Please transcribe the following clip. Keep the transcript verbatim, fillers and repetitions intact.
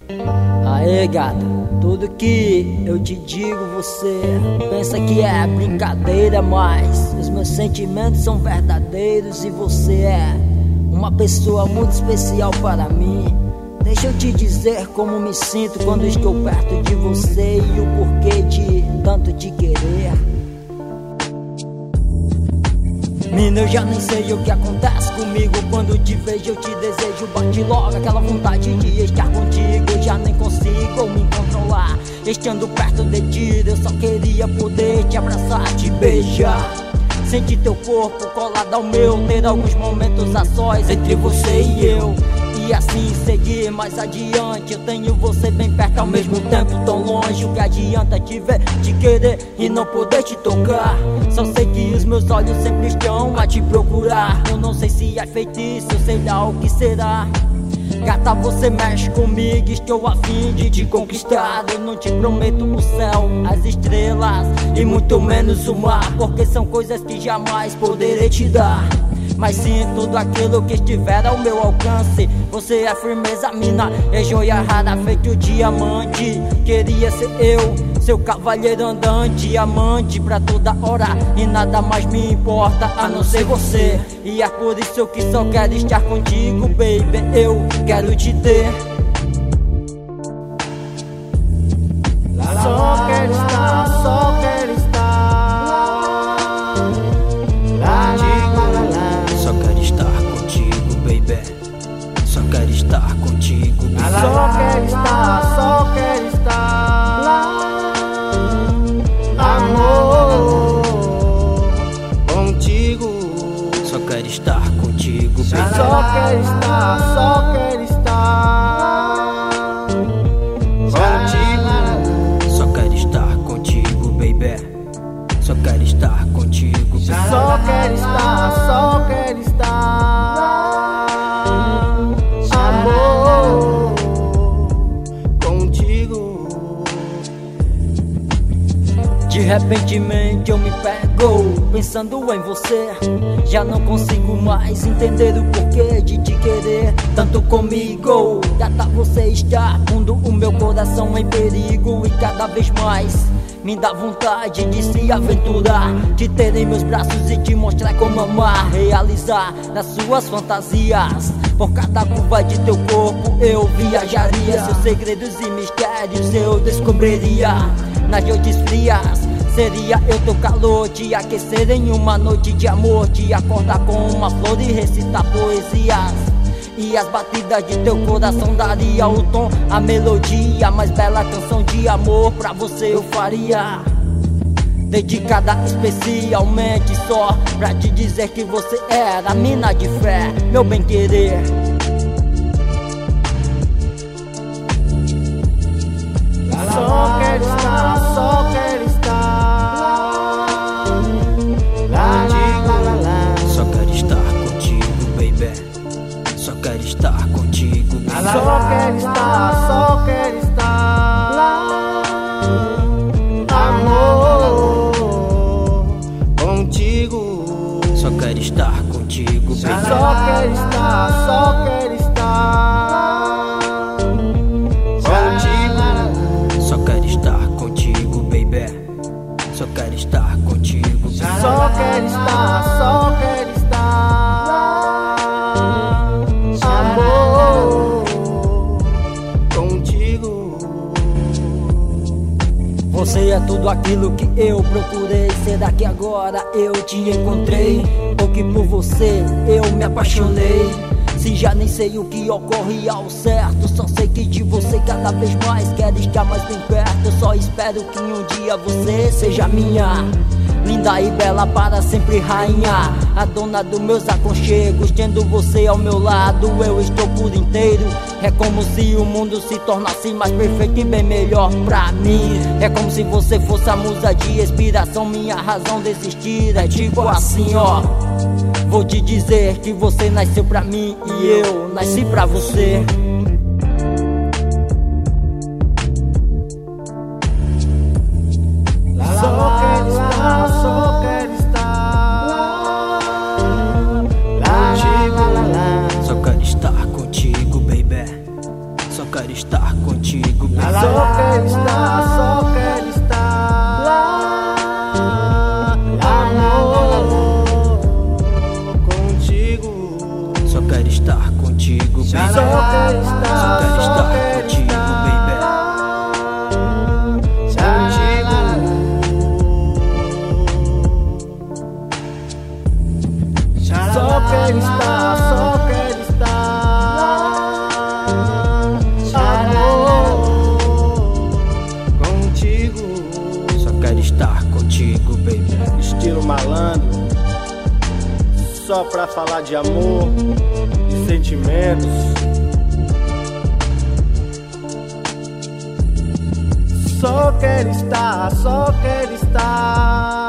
Aê gata, tudo que eu te digo você pensa que é brincadeira, mas os meus sentimentos são verdadeiros e você é uma pessoa muito especial para mim. Deixa eu te dizer como me sinto quando estou perto de você e o porquê de tanto te querer. Mina, eu já nem sei o que acontece comigo. Quando te vejo eu te desejo, bate logo aquela vontade de estar contigo. Eu já nem consigo me controlar, estando perto de ti. Eu só queria poder te abraçar, te beijar, sentir teu corpo colado ao meu, ter alguns momentos a sós entre você e eu, e assim seguir mais adiante. Eu tenho você bem perto ao mesmo tempo tão longe. O que adianta te ver, te querer e não poder te tocar? Só sei que os meus olhos sempre estão a te procurar. Eu não sei se é feitiço, sei lá o que será. Gata, você mexe comigo, estou a fim de te conquistar. Eu não te prometo o céu, as estrelas e muito menos o mar, porque são coisas que jamais poderei te dar, mas sim tudo aquilo que estiver ao meu alcance. Você é firmeza, mina, é joia rara, feito diamante. Queria ser eu, seu cavalheiro andante, amante pra toda hora, e nada mais me importa a não ser você. E é por isso que só quero estar contigo, baby, eu quero te ter. Só quero estar, só quero estar contigo. Só quero estar contigo, baby. Só quero estar contigo, baby. Só quero estar, só quero estar, amor, contigo. Só quero estar contigo, baby. Só quero estar, só quero estar contigo. Só quero estar contigo, baby. Só quero estar contigo, baby. Só quero estar, só quero estar, amor, contigo. De repentemente eu me pego pensando em você. Já não consigo mais entender o porquê de te querer tanto comigo. Gata, você está pondo o meu coração em perigo, e cada vez mais me dá vontade de se aventurar, de ter em meus braços e te mostrar como amar, realizar nas suas fantasias. Por cada curva de teu corpo eu viajaria, seus segredos e mistérios eu descobriria. Nas noites frias seria eu teu calor, te aquecer em uma noite de amor, te acordar com uma flor e recitar poesias. E as batidas de teu coração daria o tom, a melodia, a mais bela canção de amor pra você eu faria, dedicada especialmente só pra te dizer que você era mina de fé, meu bem querer. Só quero estar, só quero estar contigo. Só quero estar contigo, baby. Só quero estar contigo, baby. Só quero estar, só quero estar, amor, contigo. Só quero estar contigo, baby. Só quero estar, só quero estar contigo. Só quero estar contigo, baby. Só quero estar contigo, baby. Só quero estar, só quero estar, amor, contigo. Você é tudo aquilo que eu procurei. Será que agora eu te encontrei? Ou que por você eu me apaixonei? Se já nem sei o que ocorre ao certo, só sei que de você cada vez mais quero estar mais bem perto. Eu só espero que um dia você seja minha, linda e bela para sempre rainha, a dona dos meus aconchegos. Tendo você ao meu lado eu estou por inteiro. É como se o mundo se tornasse mais perfeito e bem melhor pra mim. É como se você fosse a musa de inspiração, minha razão de existir. É tipo assim, ó, vou te dizer que você nasceu pra mim e eu nasci pra você. Só quero estar, só quero estar contigo. Só quero estar contigo, baby. Só quero estar contigo. contigo, baby. Só quero estar, só quero estar lá, amor, contigo. Só quero estar contigo, baby. Só quero estar, Só quero estar contigo, baby. Só quero estar, só quero estar, amor, contigo. Só quero estar contigo, baby. Estilo malandro, só pra falar de amor e sentimentos. Só quero estar, só quero estar